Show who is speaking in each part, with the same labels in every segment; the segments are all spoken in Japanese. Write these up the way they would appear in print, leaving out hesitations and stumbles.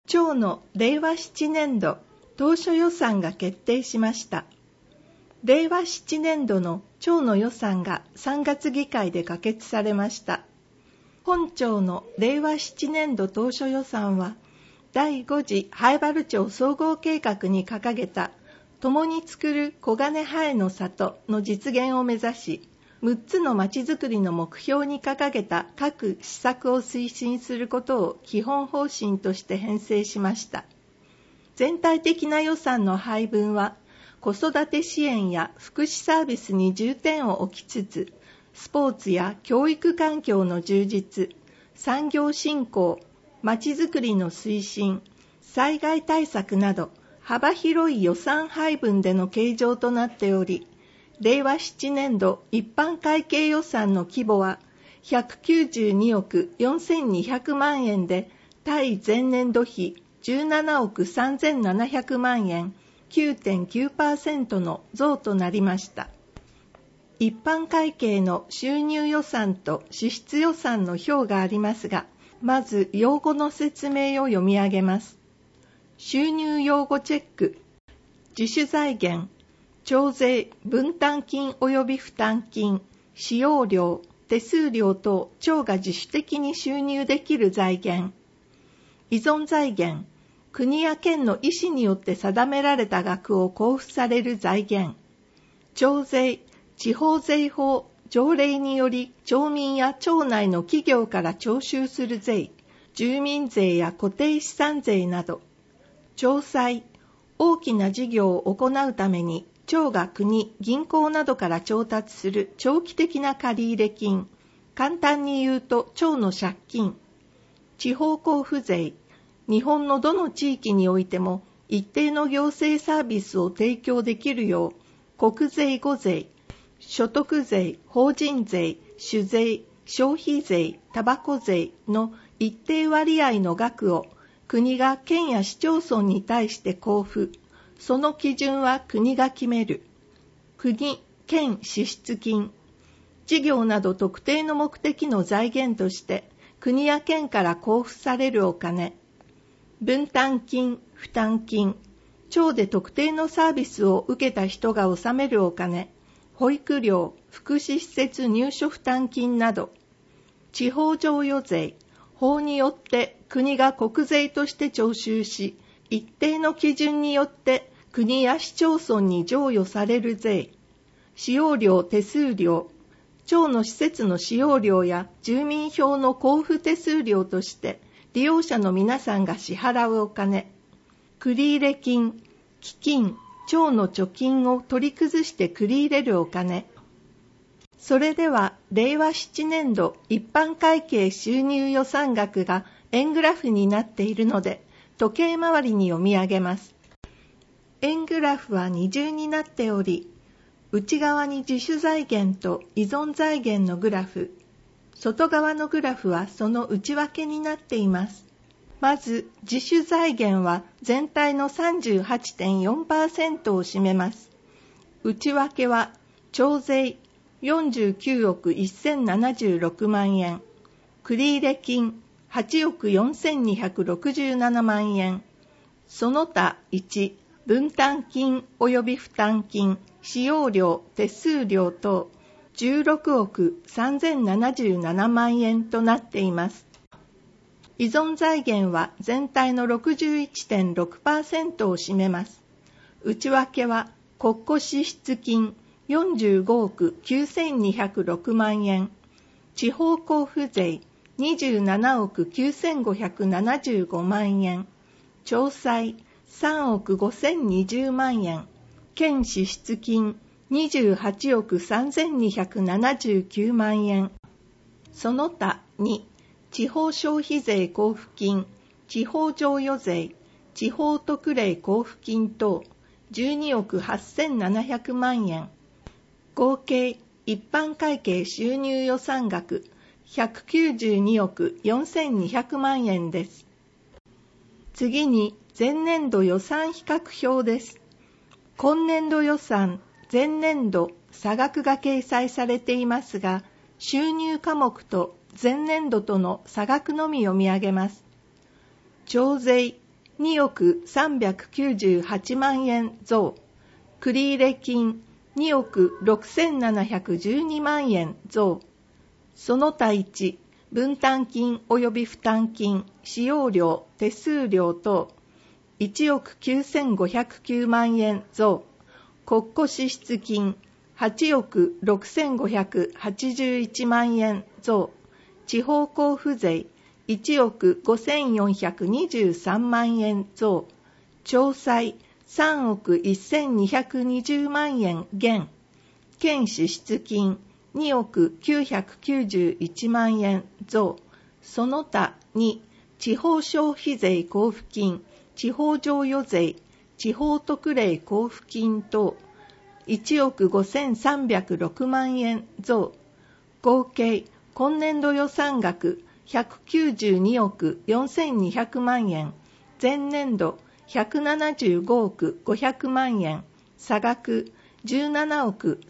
Speaker 1: 町の令和7年度当初予算が決定しました。令和7年度の町の予算が3月議会で可決されました。本町の令和7年度当初予算は、第5次南風原町総合計画に掲げた共に作る黄金ハエの里の実現を目指し、6つのまちづくりの目標に掲げた各施策を推進することを基本方針として編成しました。全体的な予算の配分は、子育て支援や福祉サービスに重点を置きつつ、スポーツや教育環境の充実、産業振興、まちづくりの推進、災害対策など幅広い予算配分での計上となっており、令和7年度一般会計予算の規模は192億4200万円で、対前年度比17億3700万円、9.9% の増となりました。一般会計の収入予算と支出予算の表がありますが、まず用語の説明を読み上げます。収入用語チェック。自主財源、徴税、分担金及び負担金、使用料、手数料等町が自主的に収入できる財源。依存財源、国や県の意思によって定められた額を交付される財源。徴税、地方税法、条例により町民や町内の企業から徴収する税、住民税や固定資産税など。町債、大きな事業を行うために町が国、銀行などから調達する長期的な借入金。簡単に言うと町の借金。地方交付税、日本のどの地域においても一定の行政サービスを提供できるよう、国税5税、所得税、法人税、酒税、消費税、タバコ税の一定割合の額を国が県や市町村に対して交付。その基準は国が決める。国、県支出金。事業など特定の目的の財源として国や県から交付されるお金。分担金、負担金。町で特定のサービスを受けた人が納めるお金。保育料、福祉施設入所負担金など。地方譲与税。法によって国が国税として徴収し、一定の基準によって国や市町村に譲与される税。使用料手数料。町の施設の使用料や住民票の交付手数料として利用者の皆さんが支払うお金。繰入金、基金、町の貯金を取り崩して繰り入れるお金。それでは令和7年度一般会計収入予算額が円グラフになっているので、時計回りに読み上げます。円グラフは二重になっており、内側に自主財源と依存財源のグラフ、外側のグラフはその内訳になっています。まず、自主財源は全体の 38.4% を占めます。内訳は、徴税49億1076万円、繰入金8億4267万円、その他1、分担金及び負担金、使用料、手数料等16億3077万円となっています。依存財源は全体の 61.6% を占めます。内訳は国庫支出金45億9206万円、地方交付税27億9575万円、町債3億5020万円、県支出金28億3279万円、その他2、地方消費税交付金、地方譲与税、地方特例交付金等12億8700万円、合計一般会計収入予算額192億4200万円です。次に前年度予算比較表です。今年度予算、前年度差額が掲載されていますが、収入科目と前年度との差額のみ読み上げます。徴税 2億398万円増。繰入金2億6712万円増。その他1、分担金及び負担金、使用料、手数料等、1億9509万円増。国庫支出金、8億6581万円増。地方交付税、1億5423万円増。徴歳、3億1220万円減。県支出金、2億991万円増。その他2、地方消費税交付金、地方譲与税、地方特例交付金等、1億5306万円増。合計、今年度予算額192億4200万円、前年度175億500万円、差額17億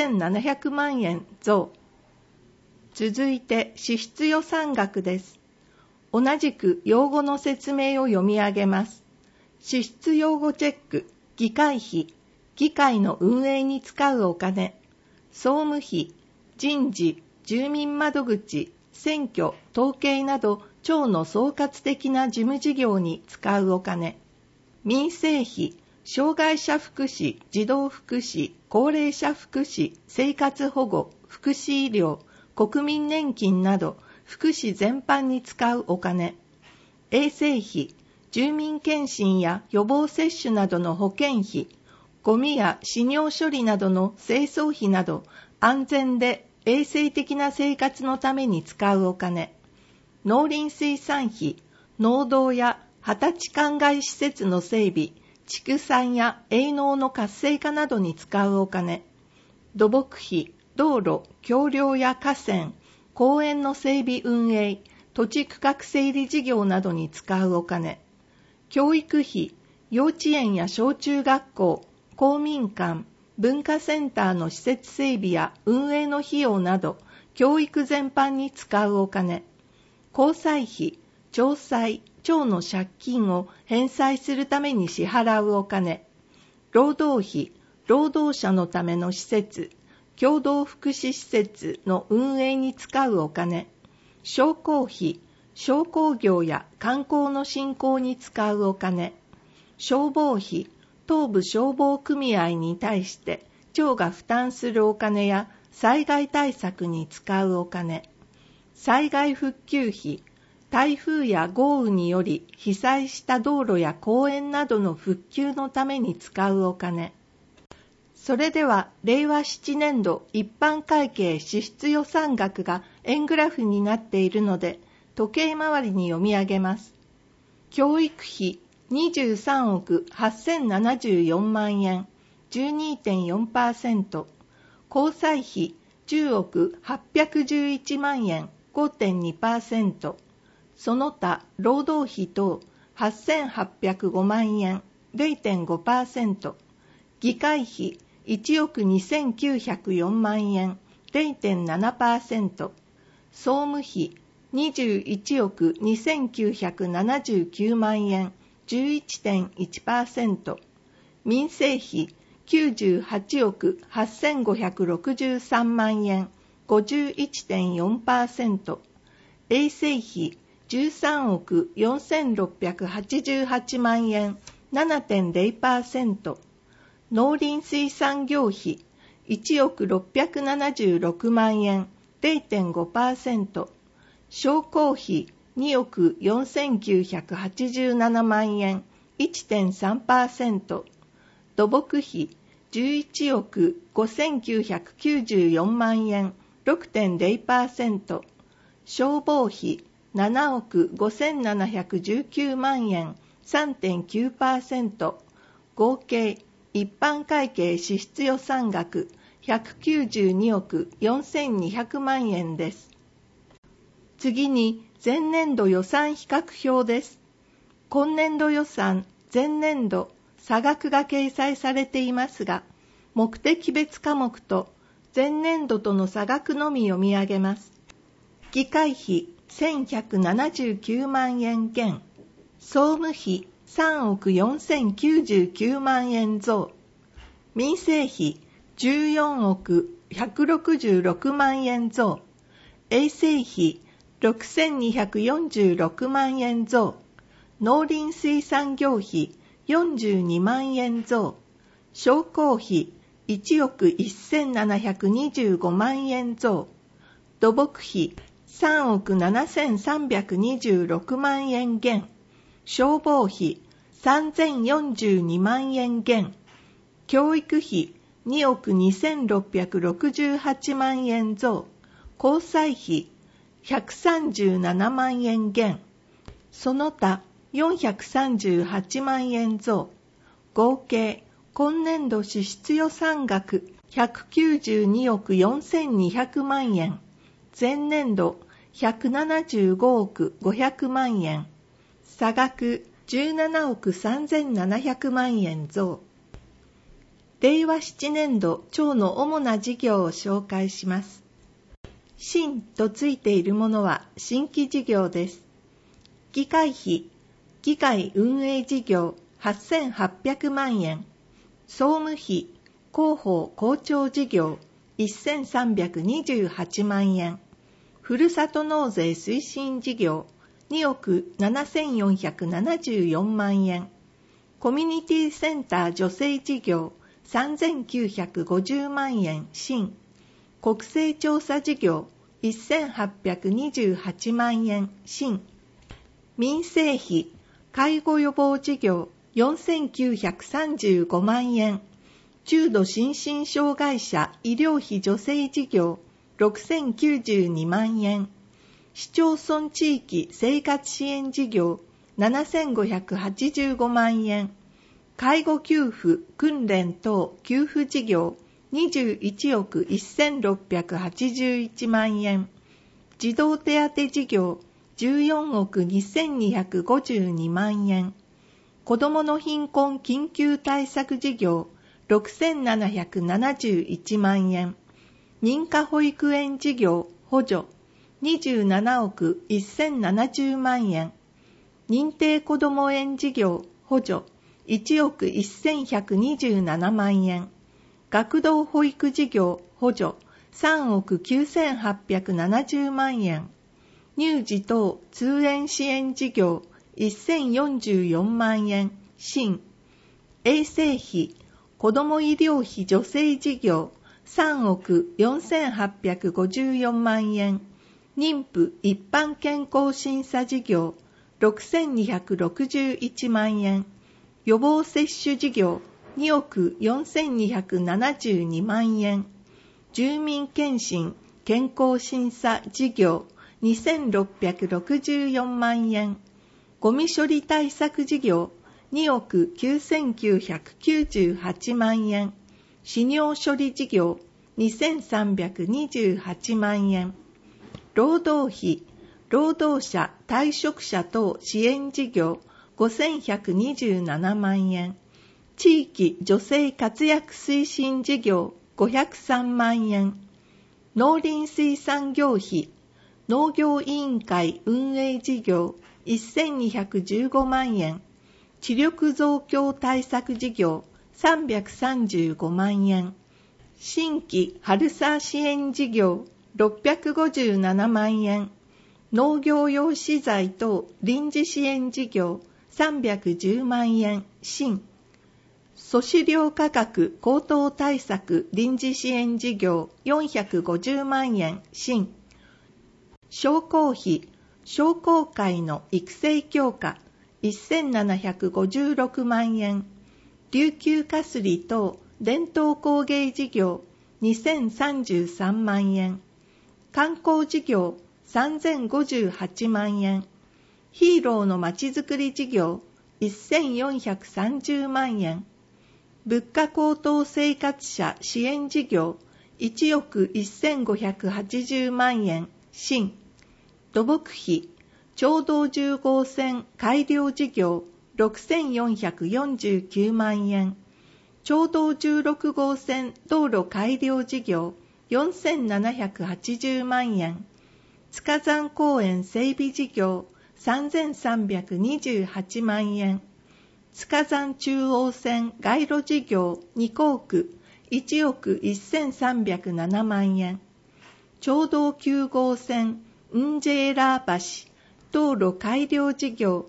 Speaker 1: 3700万円増。続いて支出予算額です。同じく用語の説明を読み上げます。支出用語チェック、議会費、議会の運営に使うお金、総務費、人事、住民窓口、選挙、統計など庁の総括的な事務事業に使うお金、民生費、障害者福祉、児童福祉、高齢者福祉、生活保護、福祉医療、国民年金など福祉全般に使うお金、衛生費、住民検診や予防接種などの保険費、ゴミや死尿処理などの清掃費など安全で衛生的な生活のために使うお金、農林水産費、農道や畑地灌漑施設の整備、畜産や営農の活性化などに使うお金、土木費、道路、橋梁や河川、公園の整備運営、土地区画整理事業などに使うお金、教育費、幼稚園や小中学校、公民館、文化センターの施設整備や運営の費用など、教育全般に使うお金、交際費、徴歳、庁の借金を返済するために支払うお金、労働費、労働者のための施設、共同福祉施設の運営に使うお金、商工費、商工業や観光の振興に使うお金、消防費、東部消防組合に対して庁が負担するお金や災害対策に使うお金、災害復旧費、台風や豪雨により被災した道路や公園などの復旧のために使うお金。それでは令和7年度一般会計支出予算額が円グラフになっているので時計回りに読み上げます。教育費23億8074万円 12.4%、 交際費10億811万円 5.2%、その他労働費等8805万円 0.5%、議会費1億2904万円 0.7%、総務費21億2979万円 11.1%、民生費98億8563万円 51.4%、衛生費13億4688万円 7.0%、農林水産業費1億676万円 0.5%、商工費2億4987万円 1.3%、土木費11億5994万円 6.0%、消防費7億5719万円 3.9%、合計一般会計支出予算額192億4200万円です。次に前年度予算比較表です。今年度予算、前年度、差額が掲載されていますが、目的別科目と前年度との差額のみ読み上げます。議会費1179万円減、総務費 3億4099万円増。民生費14億166万円増。衛生費6246万円増。農林水産業費42万円増。商工費1億1725万円増。土木費3億7326万円減。消防費3042万円減。教育費2億2668万円増。交際費137万円減。その他438万円増。合計今年度支出予算額192億4200万円。前年度175億500万円。差額17億3700万円増。令和7年度庁の主な事業を紹介します。新とついているものは新規事業です。議会費、議会運営事業8800万円。総務費、広報校長事業1328万円。ふるさと納税推進事業2億7474万円。コミュニティセンター女性事業3950万円新。国勢調査事業1828万円新。民生費、介護予防事業4935万円。中度心身障害者医療費助成事業6092万円。市町村地域生活支援事業7585万円。介護給付訓練等給付事業21億1681万円。児童手当事業14億2252万円。子どもの貧困緊急対策事業6771万円。認可保育園事業補助27億1070万円。認定こども園事業補助1億1127万円。学童保育事業補助3億9870万円。乳児等通園支援事業1044万円新。衛生費、子ども医療費助成事業3億4854万円。妊婦一般健康審査事業6261万円。予防接種事業2億4272万円。住民検診健康審査事業2664万円。ゴミ処理対策事業2億9998万円。死尿処理事業2328万円。労働費、労働者退職者等支援事業5127万円。地域女性活躍推進事業503万円。農林水産業費、農業委員会運営事業1215万円。知力増強対策事業335万円。新規春サ支援事業657万円。農業用資材等臨時支援事業310万円新。粗飼料価格高騰対策臨時支援事業450万円新。商工費、商工会の育成強化1756万円。琉球かすり等伝統工芸事業2033万円。観光事業3058万円。ヒーローのまちづくり事業1430万円。物価高騰生活者支援事業1億1580万円新。土木費、町道10号線改良事業6449万円。町道16号線道路改良事業4780万円。塚山公園整備事業3328万円。 塚山中央線街路事業2工区1億1307万円、町道9号線ンジェーラー橋道路改良事業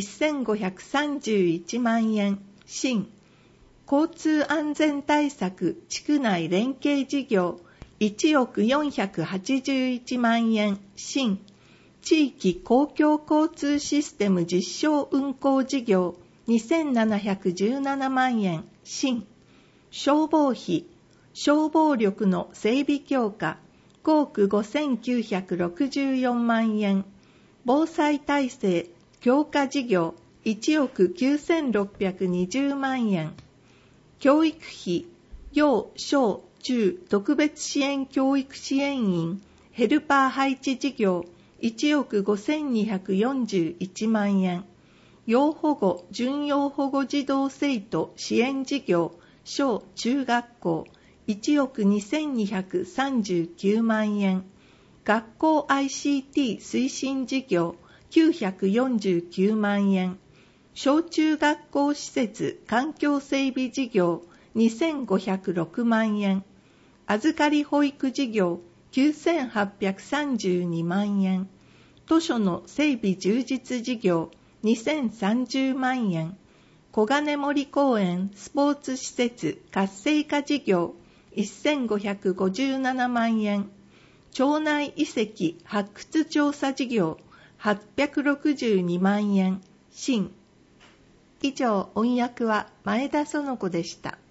Speaker 1: 1531万円新、交通安全対策地区内連携事業1億481万円新、地域公共交通システム実証運行事業2717万円新、消防費、消防力の整備強化5億5964万円、防災体制強化事業1億9620万円、教育費、幼小中特別支援教育支援員ヘルパー配置事業1億5241万円、要保護・準要保護児童生徒支援事業小中学校1億2239万円、学校 ICT 推進事業949万円、小中学校施設環境整備事業2506万円、預かり保育事業9832万円、図書の整備充実事業2030万円、小金森公園スポーツ施設活性化事業1557万円、町内遺跡発掘調査事業862万円新。以上、音訳は前田園子でした。